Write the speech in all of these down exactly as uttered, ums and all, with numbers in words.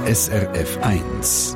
S R F eins.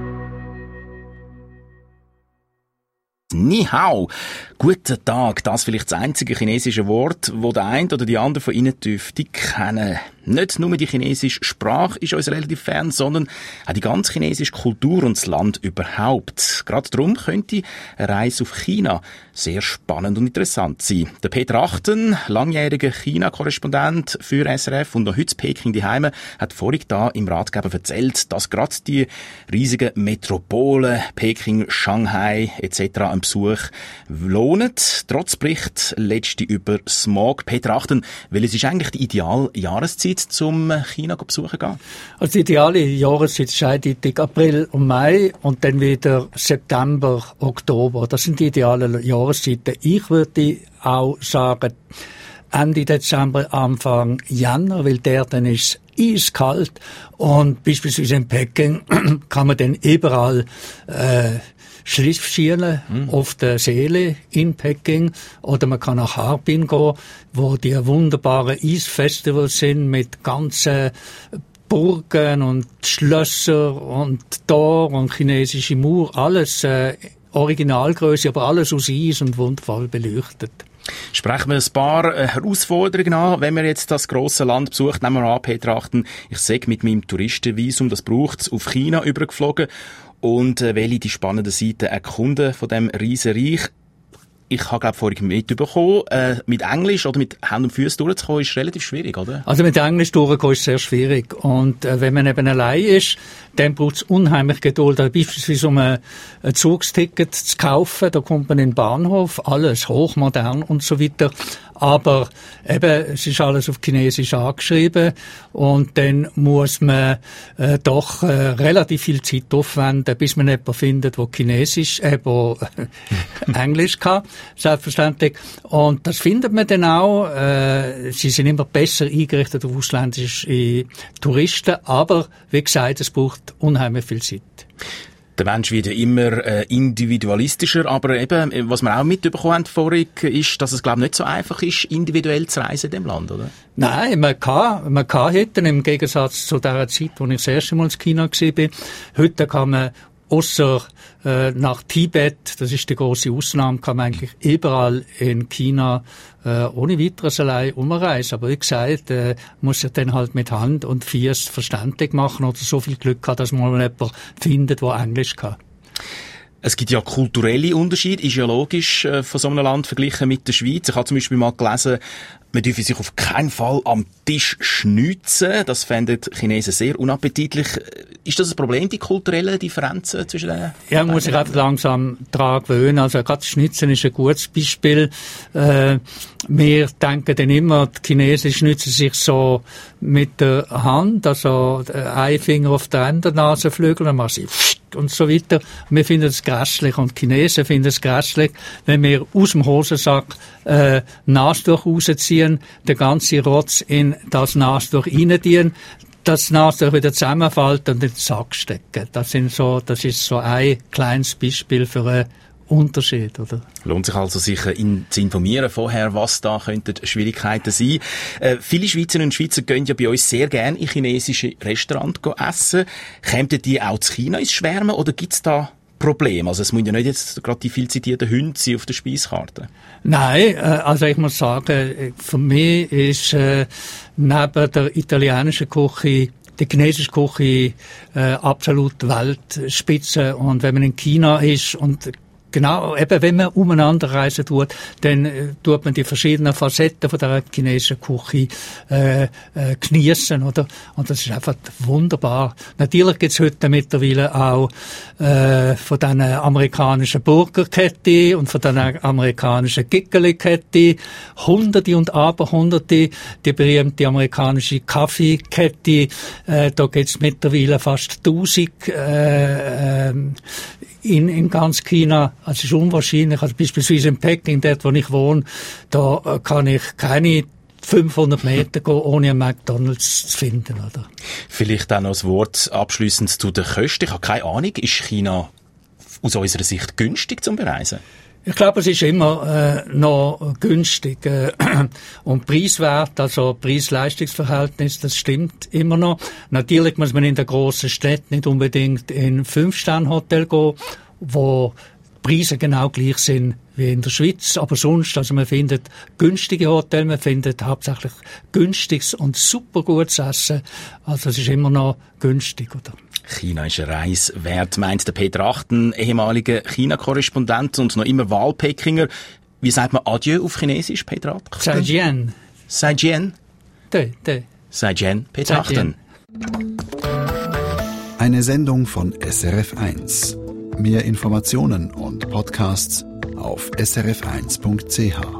Ni hao. Guten Tag. Das vielleicht das einzige chinesische Wort, das der eine oder die andere von Ihnen dürfte kennen. Nicht nur die chinesische Sprache ist uns relativ fern, sondern auch die ganze chinesische Kultur und das Land überhaupt. Gerade darum könnte eine Reise auf China sehr spannend und interessant sein. Der Peter Achten, langjähriger China-Korrespondent für S R F und noch heute in Peking daheim, hat vorhin da im Ratgeber erzählt, dass gerade die riesigen Metropolen Peking, Shanghai et cetera einen Besuch lohnen. Trotz Bericht letzte über Smog. Peter Achten, welches ist eigentlich die ideale Jahreszeit, zum China zu besuchen gehen? Also die ideale Jahreszeit ist eindeutig April und Mai und dann wieder September, Oktober. Das sind die idealen Jahreszeiten. Ich würde auch sagen, Ende Dezember, Anfang Jänner, weil der dann ist eiskalt und beispielsweise in Peking kann man dann überall äh, Schlittschuhe mhm. auf der Seele in Peking oder man kann nach Harbin gehen, wo die wunderbaren Eisfestivals sind mit ganzen Burgen und Schlösser und Tor und chinesische Mauer, alles äh, Originalgröße, aber alles aus Eis und wundervoll beleuchtet. Sprechen wir ein paar Herausforderungen an, wenn man jetzt das grosse Land besucht. Nehmen wir an, Peter Achten, ich sage mit meinem Touristenvisum, das braucht es, auf China übergeflogen und äh, will die spannenden Seiten erkunden von dem Riesenreich. Ich habe, glaube ich, vorhin mitbekommen, äh, mit Englisch oder mit Händen und Füßen durchzukommen, ist relativ schwierig, oder? Also mit Englisch durchzukommen ist sehr schwierig. Und äh, wenn man eben allein ist, dann braucht es unheimlich Geduld. Also beispielsweise um ein, ein Zugsticket zu kaufen, da kommt man in den Bahnhof, alles hochmodern und so weiter. Aber eben, es ist alles auf Chinesisch angeschrieben und dann muss man äh, doch äh, relativ viel Zeit aufwenden, bis man jemanden findet, der Chinesisch, äh, der Englisch kann, selbstverständlich. Und das findet man dann auch. Äh, sie sind immer besser eingerichtet auf ausländische Touristen, aber wie gesagt, es braucht unheimlich viel Zeit. Der Mensch wird ja immer äh, individualistischer, aber eben, was wir auch mitbekommen haben vorhin, ist, dass es, glaube ich, nicht so einfach ist, individuell zu reisen in dem Land, oder? Nein, man kann, man kann heute, im Gegensatz zu der Zeit, wo ich das erste Mal in China war, heute kann man ausser äh, nach Tibet, das ist die grosse Ausnahme, kann man eigentlich überall in China äh, ohne weiteres allein umreisen. Aber wie gesagt, äh, muss sich dann halt mit Hand und Füßen verständlich machen oder so viel Glück haben, dass man mal jemanden findet, der Englisch kann. Es gibt ja kulturelle Unterschiede, ist ja logisch äh, von so einem Land verglichen mit der Schweiz. Ich habe zum Beispiel mal gelesen, man dürfe sich auf keinen Fall am Tisch schnitzen. Das fänden die Chinesen sehr unappetitlich. Ist das ein Problem, die kulturellen Differenzen zwischen den... Ja, man muss sich einfach langsam daran gewöhnen. Also gerade Schnitzen ist ein gutes Beispiel. Äh, wir denken dann immer, die Chinesen schnitzen sich so mit der Hand, also ein Finger auf der anderen Nasenflügel, dann machen sie und so weiter. Wir finden es grässlich und die Chinesen finden es grässlich, wenn wir aus dem Hosensack äh, Nastuch rausziehen, den ganzen Rotz in das Nastuch reinziehen, das Nastuch wieder zusammenfällt und in den Sack stecken. Das sind so, das ist so ein kleines Beispiel für einen Unterschied, oder? Lohnt sich also, sich in, zu informieren vorher, was da könnten Schwierigkeiten sein. Äh, viele Schweizerinnen und Schweizer gehen ja bei uns sehr gerne in chinesische Restaurants essen. Kämen die auch zu China ins Schwärmen oder gibt es da Probleme? Also es müssen ja nicht jetzt gerade die viel zitierten Hunde sein auf der Speiskarte. Nein, äh, also ich muss sagen, für mich ist äh, neben der italienischen Küche die chinesische Küche äh, absolut Weltspitze. Und wenn man in China ist und genau, eben wenn man umeinander reisen tut, dann äh, tut man die verschiedenen Facetten von der chinesischen Küche äh, äh, geniessen, oder? Und das ist einfach wunderbar. Natürlich gibt's heute mittlerweile auch äh, von diesen amerikanischen Burgerkette und von diesen amerikanischen Giggeli-Kette Hunderte und Aberhunderte, die berühmte amerikanische Kaffeekette, äh, da gibt's mittlerweile fast tausend äh, äh, in, in ganz China. Also es ist unwahrscheinlich. Also beispielsweise in Peking, dort wo ich wohne, da kann ich keine fünfhundert Meter gehen, ohne einen McDonalds zu finden, oder? Vielleicht auch noch ein Wort abschliessend zu den Kosten. Ich habe keine Ahnung, ist China aus unserer Sicht günstig zum Bereisen? Ich glaube, es ist immer äh, noch günstig äh, und preiswert, also Preis-Leistungs-Verhältnis, das stimmt immer noch. Natürlich muss man in der grossen Stadt nicht unbedingt in Fünf-Sterne-Hotel gehen, wo Preise genau gleich sind wie in der Schweiz, aber sonst, also man findet günstige Hotels, man findet hauptsächlich günstiges und super gutes Essen, also es ist immer noch günstig, oder? China ist eine Reise wert, meint der Peter Achten, ehemaliger China-Korrespondent und noch immer Wahlpekinger. Wie sagt man Adieu auf Chinesisch, Peter Achten? Zaijian. Zaijian? De, de. Zaijian, Peter Achten. Eine Sendung von S R F eins. Mehr Informationen und Podcasts auf s r f eins punkt c h.